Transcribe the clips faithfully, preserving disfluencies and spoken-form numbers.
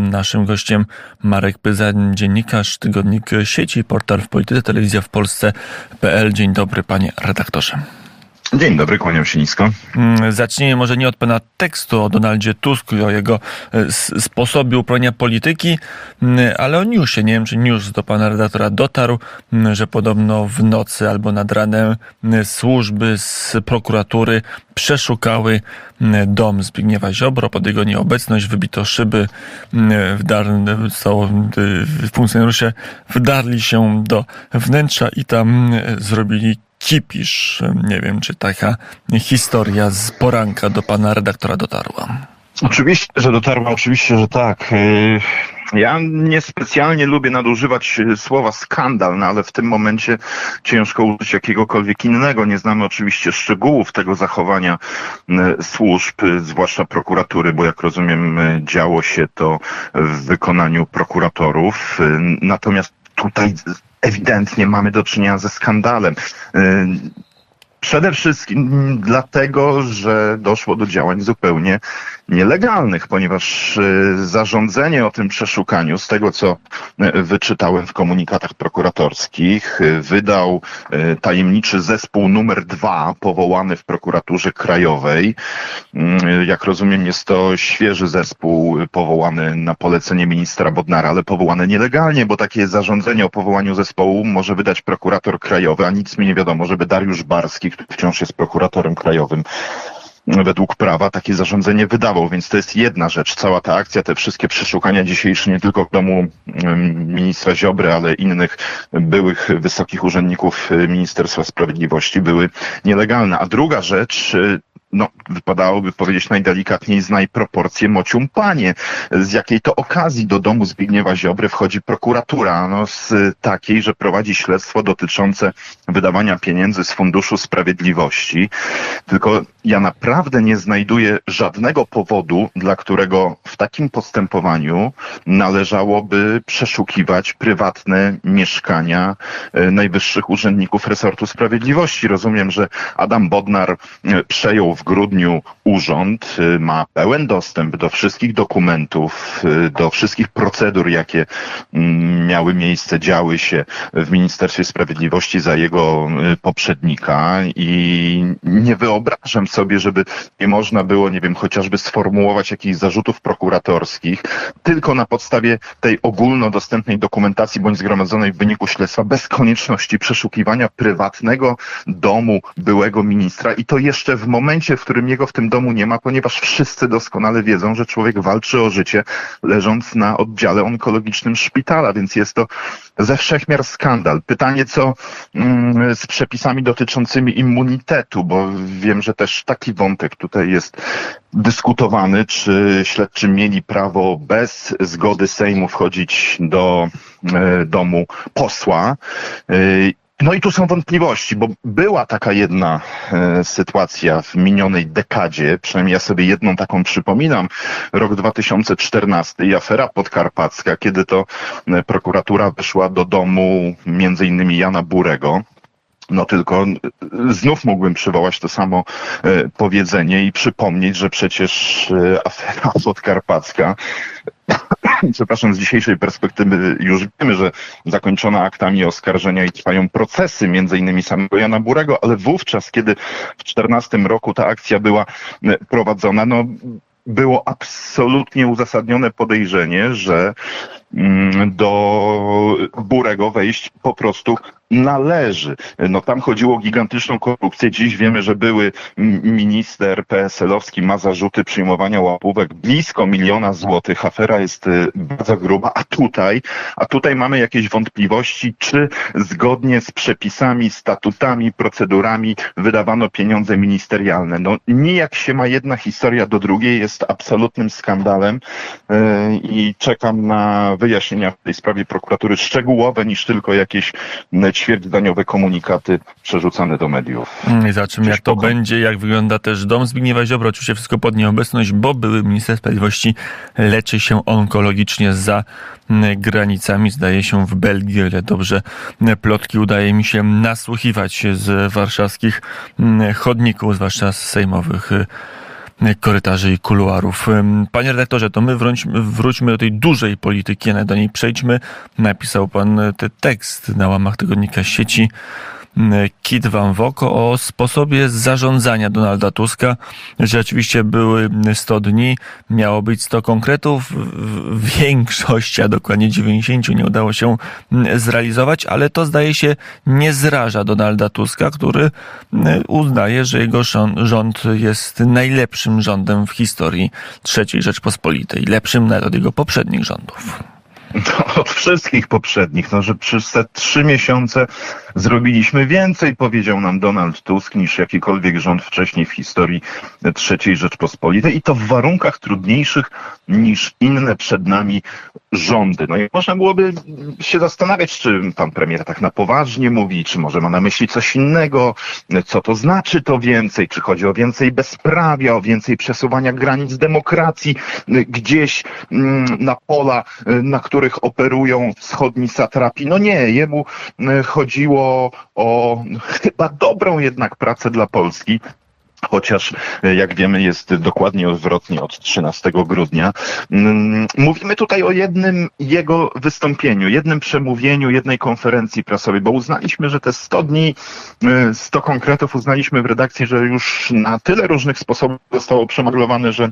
Naszym gościem Marek Pyza, dziennikarz, tygodnik Sieci, portal w Polityce, telewizja w Polsce kropka pe el. Dzień dobry, panie redaktorze. Dzień dobry, kłaniam się nisko. Zacznijmy może nie od pana tekstu o Donaldzie Tusku i o jego sposobie uprawiania polityki, ale o newsie. Nie wiem, czy news do pana redaktora dotarł, że podobno w nocy albo nad ranem służby z prokuratury przeszukały dom Zbigniewa Ziobro. Pod jego nieobecność wybito szyby, wdar, funkcjonariusze wdarli się do wnętrza i tam zrobili kipisz. Nie wiem, czy taka historia z poranka do pana redaktora dotarła. Oczywiście, że dotarła, oczywiście, że tak. Ja niespecjalnie lubię nadużywać słowa skandal, no ale w tym momencie ciężko użyć jakiegokolwiek innego. Nie znamy oczywiście szczegółów tego zachowania służb, zwłaszcza prokuratury, bo jak rozumiem działo się to w wykonaniu prokuratorów. Natomiast tutaj ewidentnie mamy do czynienia ze skandalem. Przede wszystkim dlatego, że doszło do działań zupełnie nielegalnych, ponieważ zarządzenie o tym przeszukaniu, z tego co wyczytałem w komunikatach prokuratorskich, wydał tajemniczy zespół numer dwa powołany w prokuraturze krajowej. Jak rozumiem, jest to świeży zespół powołany na polecenie ministra Bodnara, ale powołany nielegalnie, bo takie zarządzenie o powołaniu zespołu może wydać prokurator krajowy, a nic mi nie wiadomo, żeby Dariusz Barski, który wciąż jest prokuratorem krajowym, według prawa takie zarządzenie wydawał, więc to jest jedna rzecz. Cała ta akcja, te wszystkie przeszukania dzisiejsze nie tylko w domu ministra Ziobry, ale innych byłych wysokich urzędników Ministerstwa Sprawiedliwości były nielegalne. A druga rzecz, no, wypadałoby powiedzieć najdelikatniej, znaj proporcje mocium panie. Z jakiej to okazji do domu Zbigniewa Ziobry wchodzi prokuratura? No, z takiej, że prowadzi śledztwo dotyczące wydawania pieniędzy z Funduszu Sprawiedliwości. Tylko ja naprawdę nie znajduję żadnego powodu, dla którego w takim postępowaniu należałoby przeszukiwać prywatne mieszkania najwyższych urzędników resortu sprawiedliwości. Rozumiem, że Adam Bodnar przejął w grudniu urząd, ma pełen dostęp do wszystkich dokumentów, do wszystkich procedur, jakie miały miejsce, działy się w Ministerstwie Sprawiedliwości za jego poprzednika i nie wyobrażam sobie, żeby nie można było, nie wiem, chociażby sformułować jakichś zarzutów prokuratorskich tylko na podstawie tej ogólnodostępnej dokumentacji bądź zgromadzonej w wyniku śledztwa bez konieczności przeszukiwania prywatnego domu byłego ministra i to jeszcze w momencie, w którym jego w tym domu nie ma, ponieważ wszyscy doskonale wiedzą, że człowiek walczy o życie leżąc na oddziale onkologicznym szpitala, więc jest to ze wszechmiar skandal. Pytanie, co mm, z przepisami dotyczącymi immunitetu, bo wiem, że też taki wątek tutaj jest dyskutowany, czy śledczy mieli prawo bez zgody Sejmu wchodzić do e, domu posła. E, No i tu są wątpliwości, bo była taka jedna e, sytuacja w minionej dekadzie, przynajmniej ja sobie jedną taką przypominam, rok dwa tysiące czternasty i afera podkarpacka, kiedy to e, prokuratura weszła do domu między innymi Jana Burego. No tylko znów mógłbym przywołać to samo e, powiedzenie i przypomnieć, że przecież e, afera podkarpacka, przepraszam, z dzisiejszej perspektywy już wiemy, że zakończona aktami oskarżenia i trwają procesy między innymi samego Jana Burego, ale wówczas, kiedy w czternastym roku ta akcja była prowadzona, no było absolutnie uzasadnione podejrzenie, że do Burego wejść po prostu należy. No tam chodziło o gigantyczną korupcję. Dziś wiemy, że były minister P S L-owski ma zarzuty przyjmowania łapówek blisko miliona złotych. Afera jest bardzo gruba, a tutaj, a tutaj mamy jakieś wątpliwości, czy zgodnie z przepisami, statutami, procedurami wydawano pieniądze ministerialne. No nijak się ma jedna historia do drugiej, jest absolutnym skandalem yy, i czekam na wyjaśnienia w tej sprawie prokuratury szczegółowe niż tylko jakieś ćwierćzdaniowe komunikaty przerzucane do mediów. I zobaczymy, jak to będzie, jak wygląda też dom Zbigniewa Ziobro. Oczywiście wszystko pod nieobecność, bo były minister sprawiedliwości leczy się onkologicznie za granicami, zdaje się w Belgii, ale dobrze plotki udaje mi się nasłuchiwać z warszawskich chodników, zwłaszcza z sejmowych korytarzy i kuluarów. Panie redaktorze, to my wróćmy, wróćmy do tej dużej polityki, do niej przejdźmy. Napisał pan ten tekst na łamach tygodnika Sieci Kit wam w oko o sposobie zarządzania Donalda Tuska. Rzeczywiście były sto dni, miało być sto konkretów. Większość, a dokładnie dziewięćdziesiąt nie udało się zrealizować, ale to zdaje się nie zraża Donalda Tuska, który uznaje, że jego rząd jest najlepszym rządem w historii trzeciej Rzeczpospolitej. Lepszym nawet od jego poprzednich rządów. No, od wszystkich poprzednich, no, że przez te trzy miesiące zrobiliśmy więcej, powiedział nam Donald Tusk, niż jakikolwiek rząd wcześniej w historii trzeciej Rzeczpospolitej i to w warunkach trudniejszych niż inne przed nami rządy. No i można byłoby się zastanawiać, czy pan premier tak na poważnie mówi, czy może ma na myśli coś innego, co to znaczy to więcej, czy chodzi o więcej bezprawia, o więcej przesuwania granic demokracji gdzieś na pola, na których operują wschodni satrapi. No nie, jemu chodziło o chyba dobrą jednak pracę dla Polski. Chociaż, jak wiemy, jest dokładnie odwrotnie od trzynastego grudnia. Mówimy tutaj o jednym jego wystąpieniu, jednym przemówieniu, jednej konferencji prasowej, bo uznaliśmy, że te sto dni, sto konkretów uznaliśmy w redakcji, że już na tyle różnych sposobów zostało przemaglowane, że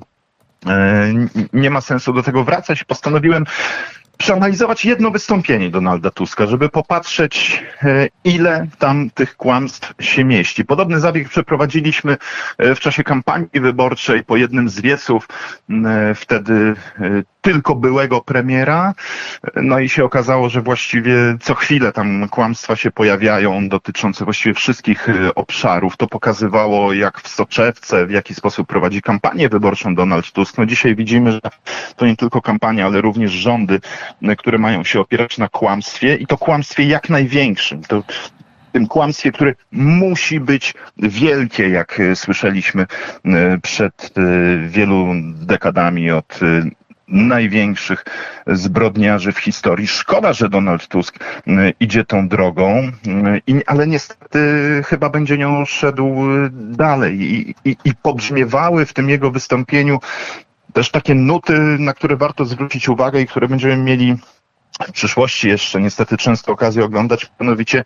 nie ma sensu do tego wracać. Postanowiłem przeanalizować jedno wystąpienie Donalda Tuska, żeby popatrzeć, ile tam tych kłamstw się mieści. Podobny zabieg przeprowadziliśmy w czasie kampanii wyborczej po jednym z wieców wtedy tylko byłego premiera. No i się okazało, że właściwie co chwilę tam kłamstwa się pojawiają dotyczące właściwie wszystkich obszarów. To pokazywało, jak w soczewce, w jaki sposób prowadzi kampanię wyborczą Donald Tusk. No dzisiaj widzimy, że to nie tylko kampania, ale również rządy, które mają się opierać na kłamstwie i to kłamstwie jak największym. To tym kłamstwie, które musi być wielkie, jak słyszeliśmy przed wielu dekadami od największych zbrodniarzy w historii. Szkoda, że Donald Tusk idzie tą drogą, ale niestety chyba będzie nią szedł dalej i, i, i pobrzmiewały w tym jego wystąpieniu też takie nuty, na które warto zwrócić uwagę i które będziemy mieli w przyszłości jeszcze niestety często okazję oglądać, mianowicie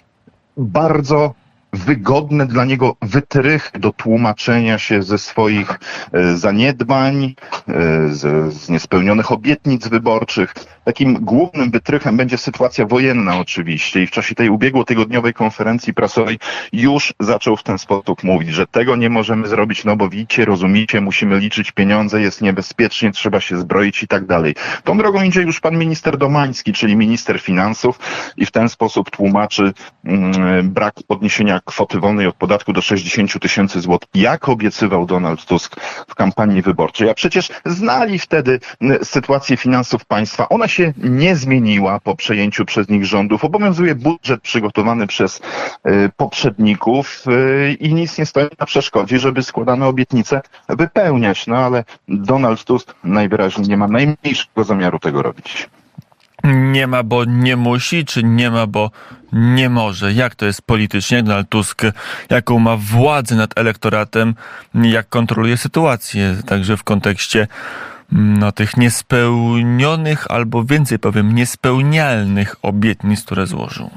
bardzo wygodne dla niego wytrychy do tłumaczenia się ze swoich zaniedbań, z, z niespełnionych obietnic wyborczych. Takim głównym wytrychem będzie sytuacja wojenna oczywiście i w czasie tej ubiegłotygodniowej konferencji prasowej już zaczął w ten sposób mówić, że tego nie możemy zrobić, no bo widzicie, rozumiecie, musimy liczyć pieniądze, jest niebezpiecznie, trzeba się zbroić i tak dalej. Tą drogą idzie już pan minister Domański, czyli minister finansów i w ten sposób tłumaczy mm, brak podniesienia kwoty wolnej od podatku do sześćdziesiąt tysięcy złotych, jak obiecywał Donald Tusk w kampanii wyborczej. A przecież znali wtedy sytuację finansów państwa. Ona się nie zmieniła po przejęciu przez nich rządów. Obowiązuje budżet przygotowany przez y, poprzedników y, i nic nie stoi na przeszkodzie, żeby składane obietnice wypełniać. No ale Donald Tusk najwyraźniej nie ma najmniejszego zamiaru tego robić. Nie ma, bo nie musi, czy nie ma, bo nie może? Jak to jest politycznie? Donald Tusk, jaką ma władzę nad elektoratem, jak kontroluje sytuację, także w kontekście no, tych niespełnionych, albo więcej powiem, niespełnialnych obietnic, które złożył?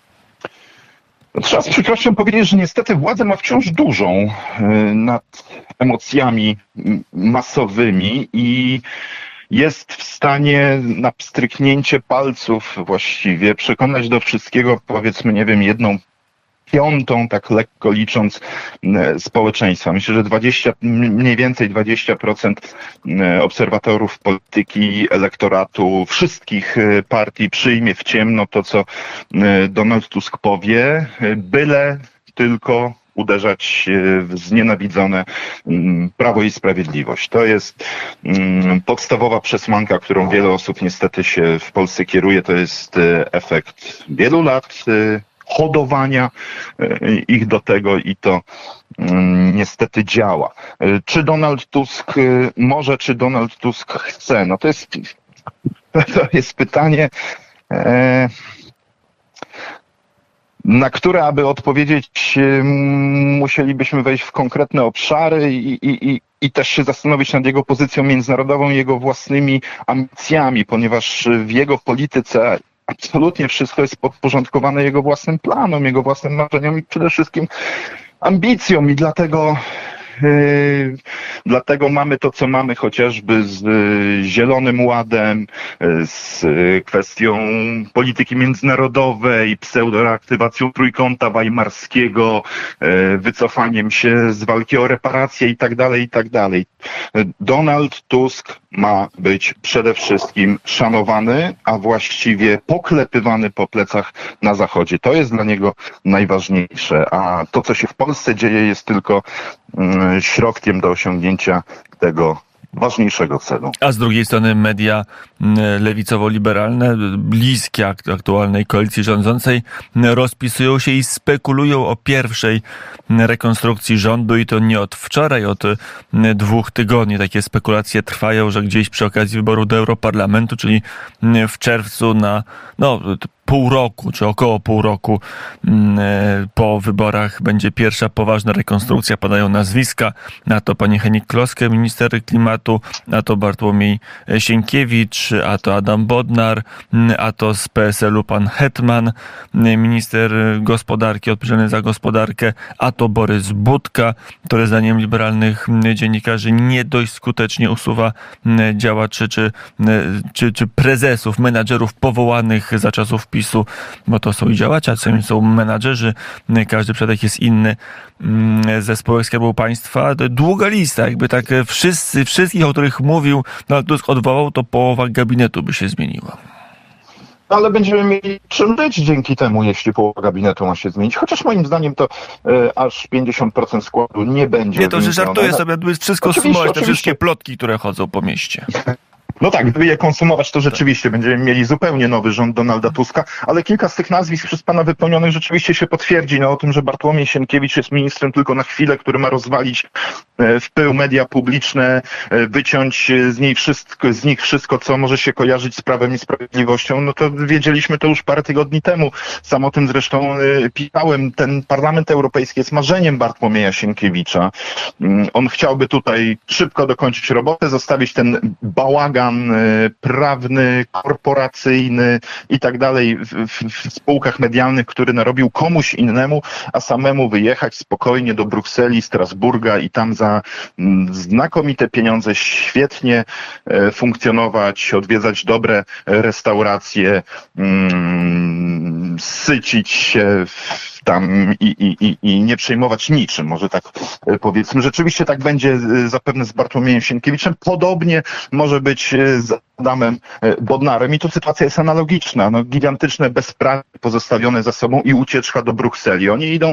Trzeba z przykrością powiedzieć, że niestety władzę ma wciąż dużą nad emocjami masowymi i jest w stanie na pstryknięcie palców właściwie przekonać do wszystkiego, powiedzmy, nie wiem, jedną piątą, tak lekko licząc, społeczeństwa. Myślę, że dwadzieścia, mniej więcej dwadzieścia procent obserwatorów polityki, elektoratu, wszystkich partii przyjmie w ciemno to, co Donald Tusk powie, byle tylko uderzać w znienawidzone Prawo i Sprawiedliwość. To jest podstawowa przesłanka, którą wiele osób niestety się w Polsce kieruje. To jest efekt wielu lat hodowania ich do tego i to niestety działa. Czy Donald Tusk może, czy Donald Tusk chce? No to jest, to jest pytanie, na które, aby odpowiedzieć, musielibyśmy wejść w konkretne obszary i, i, i i też się zastanowić nad jego pozycją międzynarodową, jego własnymi ambicjami, ponieważ w jego polityce absolutnie wszystko jest podporządkowane jego własnym planom, jego własnym marzeniom i przede wszystkim ambicjom i dlatego Yy, dlatego mamy to, co mamy, chociażby z y, Zielonym Ładem, y, z y, kwestią polityki międzynarodowej, pseudoreaktywacją Trójkąta Weimarskiego, y, wycofaniem się z walki o reparacje i tak dalej, i tak dalej. Donald Tusk ma być przede wszystkim szanowany, a właściwie poklepywany po plecach na Zachodzie. To jest dla niego najważniejsze, a to, co się w Polsce dzieje, jest tylko mm, środkiem do osiągnięcia tego ważniejszego celu. A z drugiej strony media lewicowo-liberalne, bliskie aktualnej koalicji rządzącej, rozpisują się i spekulują o pierwszej rekonstrukcji rządu i to nie od wczoraj, od dwóch tygodni. Takie spekulacje trwają, że gdzieś przy okazji wyboru do Europarlamentu, czyli w czerwcu na no, pół roku, czy około pół roku po wyborach będzie pierwsza poważna rekonstrukcja. Padają nazwiska, a to pani Hennig-Kloskę, minister klimatu, a to Bartłomiej Sienkiewicz, a to Adam Bodnar, a to z P S L-u pan Hetman, minister gospodarki odpowiedzialny za gospodarkę, a to Borys Budka, który zdaniem liberalnych dziennikarzy nie dość skutecznie usuwa działaczy czy, czy, czy prezesów, menadżerów powołanych za czasów PiSu, bo to są i działacze, a są menadżerzy, każdy przypadek jest inny ze spółek Skarbu Państwa. Długa lista, jakby tak wszyscy, wszystkich, o których mówił Donald Tusk odwołał, to połowa gabinetu by się zmieniła. Ale będziemy mieli czym być dzięki temu, jeśli połowa gabinetu ma się zmienić. Chociaż moim zdaniem to e, aż pięćdziesiąt procent składu nie będzie. Nie, to że żartuję sobie, wszystko sumować, te wszystkie plotki, które chodzą po mieście. No tak, gdyby je konsumować, to rzeczywiście będziemy mieli zupełnie nowy rząd Donalda Tuska, ale kilka z tych nazwisk przez pana wypełnionych rzeczywiście się potwierdzi. No o tym, że Bartłomiej Sienkiewicz jest ministrem tylko na chwilę, który ma rozwalić w pył media publiczne, wyciąć z niej wszystko, z nich wszystko, co może się kojarzyć z Prawem i Sprawiedliwością, no to wiedzieliśmy to już parę tygodni temu. Sam o tym zresztą pisałem. Ten Parlament Europejski jest marzeniem Bartłomieja Sienkiewicza. On chciałby tutaj szybko dokończyć robotę, zostawić ten bałagan prawny, korporacyjny i tak dalej w, w, w spółkach medialnych, który narobił komuś innemu, a samemu wyjechać spokojnie do Brukseli, Strasburga i tam za znakomite pieniądze świetnie funkcjonować, odwiedzać dobre restauracje, mm, sycić się w tam i, i, i, i nie przejmować niczym, może tak powiedzmy. Rzeczywiście tak będzie zapewne z Bartłomiejem Sienkiewiczem. Podobnie może być z Adamem Bodnarem i tu sytuacja jest analogiczna. No, gigantyczne bezprawie pozostawione za sobą i ucieczka do Brukseli. Oni idą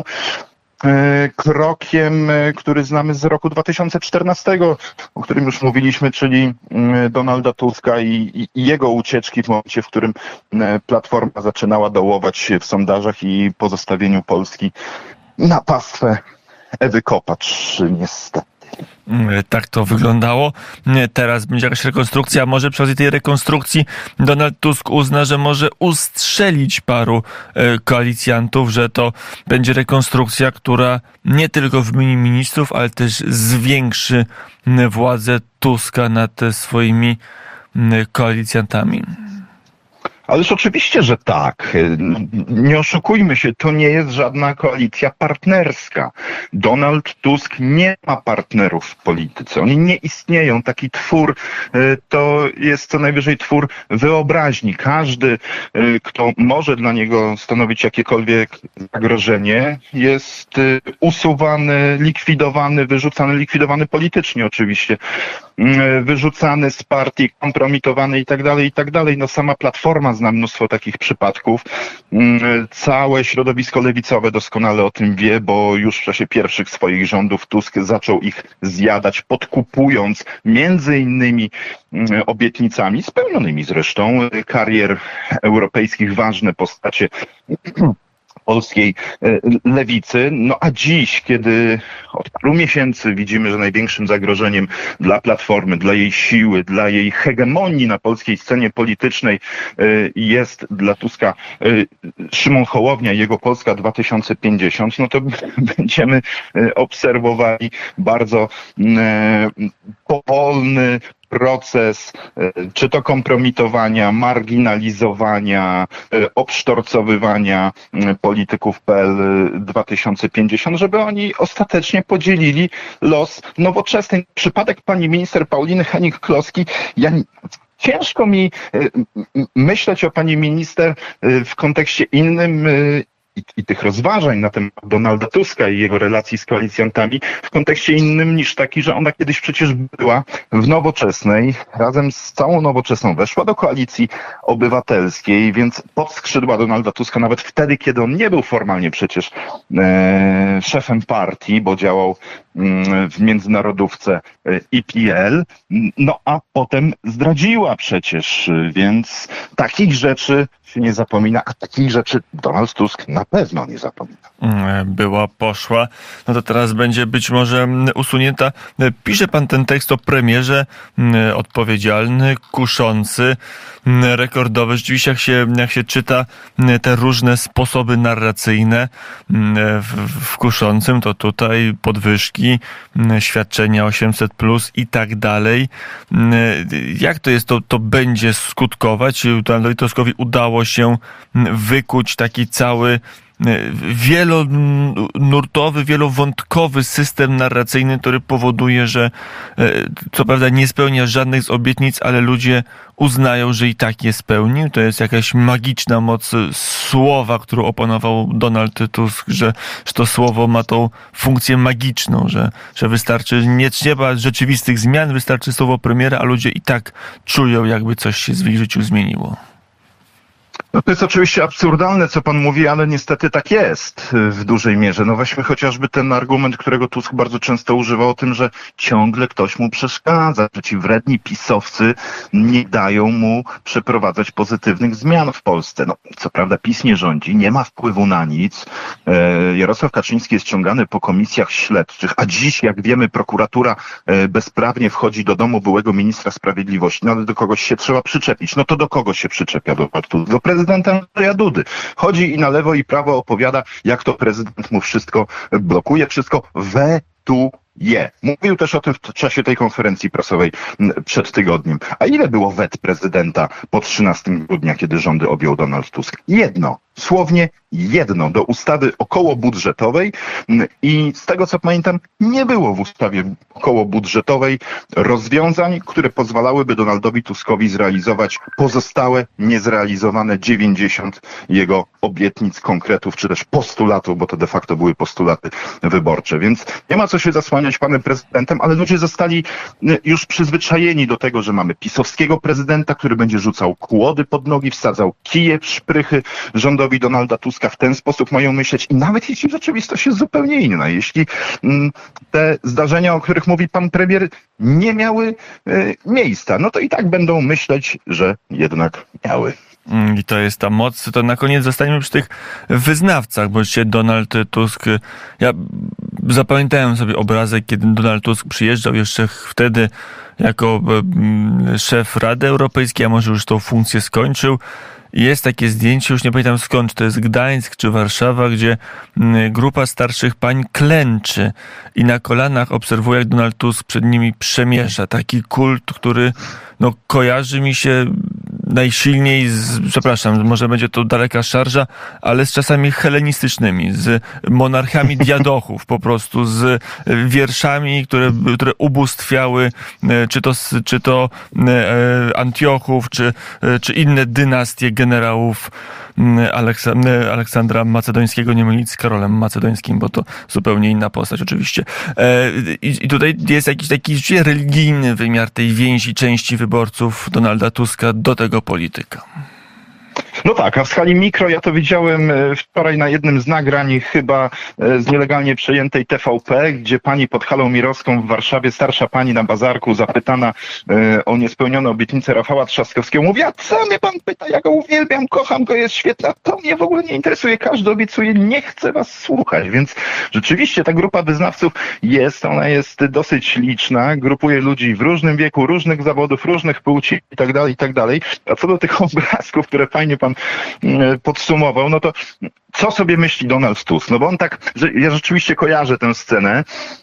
krokiem, który znamy z roku dwa tysiące czternastego, o którym już mówiliśmy, czyli Donalda Tuska i, i jego ucieczki w momencie, w którym Platforma zaczynała dołować w sondażach i pozostawieniu Polski na pastwę Ewy Kopacz, niestety. Tak to wyglądało. Teraz będzie jakaś rekonstrukcja. Może przy okazji tej rekonstrukcji Donald Tusk uzna, że może ustrzelić paru koalicjantów, że to będzie rekonstrukcja, która nie tylko wymieni ministrów, ale też zwiększy władzę Tuska nad swoimi koalicjantami. Ależ oczywiście, że tak. Nie oszukujmy się, to nie jest żadna koalicja partnerska. Donald Tusk nie ma partnerów w polityce. Oni nie istnieją. Taki twór to jest co najwyżej twór wyobraźni. Każdy, kto może dla niego stanowić jakiekolwiek zagrożenie, jest usuwany, likwidowany, wyrzucany, likwidowany politycznie oczywiście, wyrzucany z partii, kompromitowany i tak dalej, i tak dalej. No sama Platforma zna mnóstwo takich przypadków. Całe środowisko lewicowe doskonale o tym wie, bo już w czasie pierwszych swoich rządów Tusk zaczął ich zjadać, podkupując między innymi obietnicami, spełnionymi zresztą, karier europejskich, ważne postacie polskiej lewicy. No a dziś, kiedy od paru miesięcy widzimy, że największym zagrożeniem dla Platformy, dla jej siły, dla jej hegemonii na polskiej scenie politycznej jest dla Tuska Szymon Hołownia i jego Polska dwa tysiące pięćdziesiąt, no to będziemy obserwowali bardzo powolny proces, czy to kompromitowania, marginalizowania, obsztorcowywania polityków P L dwa tysiące pięćdziesiąt, żeby oni ostatecznie podzielili los nowoczesny. Przypadek pani minister Pauliny Hennig-Kloski, ja ciężko mi myśleć o pani minister w kontekście innym I, i tych rozważań na temat Donalda Tuska i jego relacji z koalicjantami w kontekście innym niż taki, że ona kiedyś przecież była w Nowoczesnej, razem z całą Nowoczesną weszła do Koalicji Obywatelskiej, więc pod skrzydła Donalda Tuska, nawet wtedy, kiedy on nie był formalnie przecież e, szefem partii, bo działał mm, w międzynarodówce I P L, no a potem zdradziła przecież, więc takich rzeczy się nie zapomina, a takich rzeczy Donald Tusk na pewno nie zapomina. Była, poszła, no to teraz będzie być może usunięta. Pisze pan ten tekst o premierze, odpowiedzialny, kuszący, rekordowy. Rzeczywiście jak się, jak się czyta te różne sposoby narracyjne w, w kuszącym, to tutaj podwyżki, świadczenia osiemset plus i tak dalej. Jak to jest, to, to będzie skutkować? Donaldowi Tuskowi udało się wykuć taki cały wielonurtowy, wielowątkowy system narracyjny, który powoduje, że co prawda nie spełnia żadnych z obietnic, ale ludzie uznają, że i tak je spełnił. To jest jakaś magiczna moc słowa, którą oponował Donald Tusk, że, że to słowo ma tą funkcję magiczną, że, że wystarczy, nie trzeba rzeczywistych zmian, wystarczy słowo premiera, a ludzie i tak czują, jakby coś się w ich życiu zmieniło. No to jest oczywiście absurdalne, co pan mówi, ale niestety tak jest w dużej mierze. No weźmy chociażby ten argument, którego Tusk bardzo często używał o tym, że ciągle ktoś mu przeszkadza, że ci wredni pisowcy nie dają mu przeprowadzać pozytywnych zmian w Polsce. No co prawda PiS nie rządzi, nie ma wpływu na nic. Jarosław Kaczyński jest ściągany po komisjach śledczych, a dziś, jak wiemy, prokuratura bezprawnie wchodzi do domu byłego ministra sprawiedliwości. No ale do kogoś się trzeba przyczepić. No to do kogo się przyczepia? Do, do prezydenta Andrzeja Dudy. Chodzi i na lewo i prawo opowiada, jak to prezydent mu wszystko blokuje, wszystko wetuje. Mówił też o tym w czasie tej konferencji prasowej przed tygodniem. A ile było wet prezydenta po trzynastego grudnia, kiedy rządy objął Donald Tusk? Jedno. Słownie jedno do ustawy okołobudżetowej i z tego co pamiętam nie było w ustawie okołobudżetowej rozwiązań, które pozwalałyby Donaldowi Tuskowi zrealizować pozostałe niezrealizowane dziewięćdziesiąt jego obietnic, konkretów czy też postulatów, bo to de facto były postulaty wyborcze. Więc nie ma co się zasłaniać panem prezydentem, ale ludzie zostali już przyzwyczajeni do tego, że mamy pisowskiego prezydenta, który będzie rzucał kłody pod nogi, wsadzał kije w szprychy rządowi Donalda Tuska. W ten sposób mają myśleć i nawet jeśli rzeczywistość jest zupełnie inna, jeśli mm, te zdarzenia, o których mówi pan premier, nie miały y, miejsca, no to i tak będą myśleć, że jednak miały. I to jest ta moc. To na koniec zostaniemy przy tych wyznawcach, bo dzisiaj Donald Tusk, ja zapamiętałem sobie obrazek, kiedy Donald Tusk przyjeżdżał jeszcze wtedy jako szef Rady Europejskiej, a może już tą funkcję skończył. Jest takie zdjęcie, już nie pamiętam skąd, czy to jest Gdańsk czy Warszawa, gdzie grupa starszych pań klęczy i na kolanach obserwuje, jak Donald Tusk przed nimi przemierza. Taki kult, który no, kojarzy mi się najsilniej z, przepraszam, może będzie to daleka szarża, ale z czasami helenistycznymi, z monarchami diadochów, po prostu z wierszami, które, które ubóstwiały, czy to, czy to Antiochów, czy, czy inne dynastie generałów Aleksa- Aleksandra Macedońskiego, nie mylić z Karolem Macedońskim, bo to zupełnie inna postać oczywiście. I, i tutaj jest jakiś taki religijny wymiar tej więzi części wyborców Donalda Tuska do tego polityka. No tak, a w skali mikro ja to widziałem wczoraj na jednym z nagrań chyba z nielegalnie przejętej T V P, gdzie pani pod halą Mirowską w Warszawie, starsza pani na bazarku, zapytana o niespełnione obietnice Rafała Trzaskowskiego, mówi: a co mnie pan pyta, ja go uwielbiam, kocham go, jest świetna, to mnie w ogóle nie interesuje, każdy obiecuje, nie chcę was słuchać. Więc rzeczywiście ta grupa wyznawców jest, ona jest dosyć liczna, grupuje ludzi w różnym wieku, różnych zawodów, różnych płci i tak dalej, i tak dalej. A co do tych obrazków, które fajnie pan podsumował, no to co sobie myśli Donald Tusk? No bo on tak, że ja rzeczywiście kojarzę tę scenę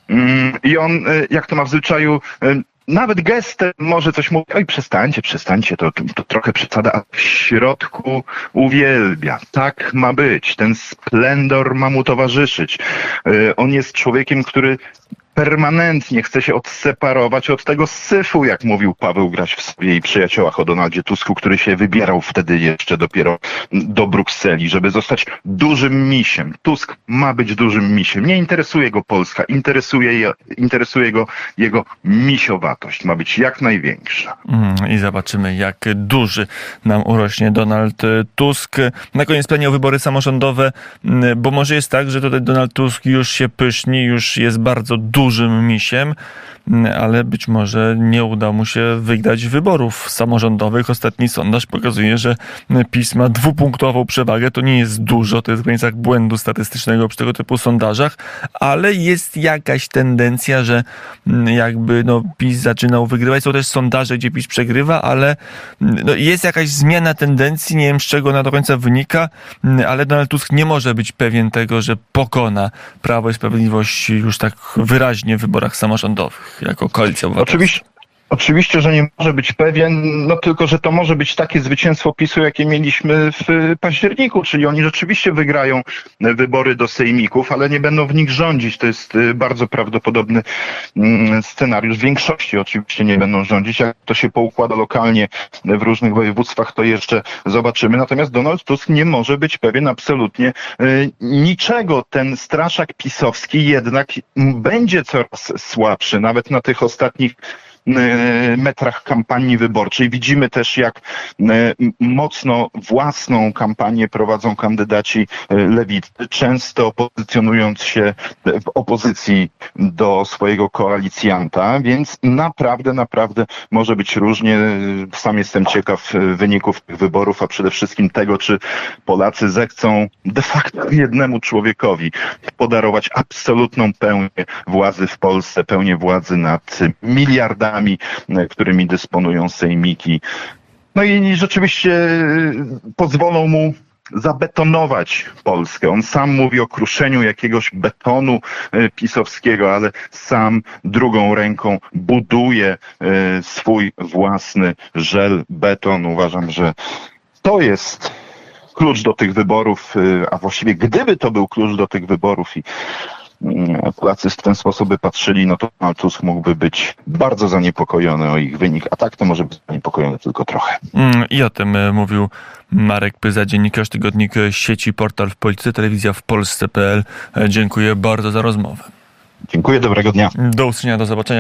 i on, jak to ma w zwyczaju, nawet gestem może coś mówi: oj, przestańcie, przestańcie, to, to trochę przesada, a w środku uwielbia. Tak ma być. Ten splendor ma mu towarzyszyć. On jest człowiekiem, który permanentnie chce się odseparować od tego syfu, jak mówił Paweł Graś w swoich przyjaciołach o Donaldzie Tusku, który się wybierał wtedy jeszcze dopiero do Brukseli, żeby zostać dużym misiem. Tusk ma być dużym misiem. Nie interesuje go Polska, interesuje, je, interesuje go jego misiowatość. Ma być jak największa. Mm, I zobaczymy, jak duży nam urośnie Donald Tusk. Na koniec pytanie o wybory samorządowe, bo może jest tak, że tutaj Donald Tusk już się pyszni, już jest bardzo duży dużym misiem, ale być może nie uda mu się wygrać wyborów samorządowych. Ostatni sondaż pokazuje, że PiS ma dwupunktową przewagę. To nie jest dużo, to jest w granicach błędu statystycznego przy tego typu sondażach, ale jest jakaś tendencja, że jakby no, PiS zaczynał wygrywać. Są też sondaże, gdzie PiS przegrywa, ale no, jest jakaś zmiana tendencji, nie wiem z czego ona do końca wynika, ale Donald Tusk nie może być pewien tego, że pokona Prawo i Sprawiedliwość już tak wyraźnie w wyborach samorządowych jako Koalicja Obywatelska. Oczywiście. Oczywiście, że nie może być pewien, no tylko, że to może być takie zwycięstwo PiSu, jakie mieliśmy w październiku, czyli oni rzeczywiście wygrają wybory do sejmików, ale nie będą w nich rządzić. To jest bardzo prawdopodobny scenariusz. W większości oczywiście nie będą rządzić. Jak to się poukłada lokalnie w różnych województwach, to jeszcze zobaczymy. Natomiast Donald Tusk nie może być pewien absolutnie niczego. Ten straszak pisowski jednak będzie coraz słabszy, nawet na tych ostatnich metrach kampanii wyborczej. Widzimy też, jak mocno własną kampanię prowadzą kandydaci lewiccy, często pozycjonując się w opozycji do swojego koalicjanta, więc naprawdę, naprawdę może być różnie. Sam jestem ciekaw wyników tych wyborów, a przede wszystkim tego, czy Polacy zechcą de facto jednemu człowiekowi podarować absolutną pełnię władzy w Polsce, pełnię władzy nad miliardami, którymi dysponują sejmiki. No i rzeczywiście pozwolą mu zabetonować Polskę. On sam mówi o kruszeniu jakiegoś betonu pisowskiego, ale sam drugą ręką buduje swój własny żel beton. Uważam, że to jest klucz do tych wyborów, a właściwie gdyby to był klucz do tych wyborów i Polacy w ten sposób by patrzyli, no to Donald Tusk mógłby być bardzo zaniepokojony o ich wynik, a tak to może być zaniepokojony tylko trochę. I o tym mówił Marek Pyza, dziennikarz, tygodnik sieci Portal w Polityce, telewizja w Polsce kropka p l. Dziękuję bardzo za rozmowę. Dziękuję, dobrego dnia. Do usłyszenia, do zobaczenia.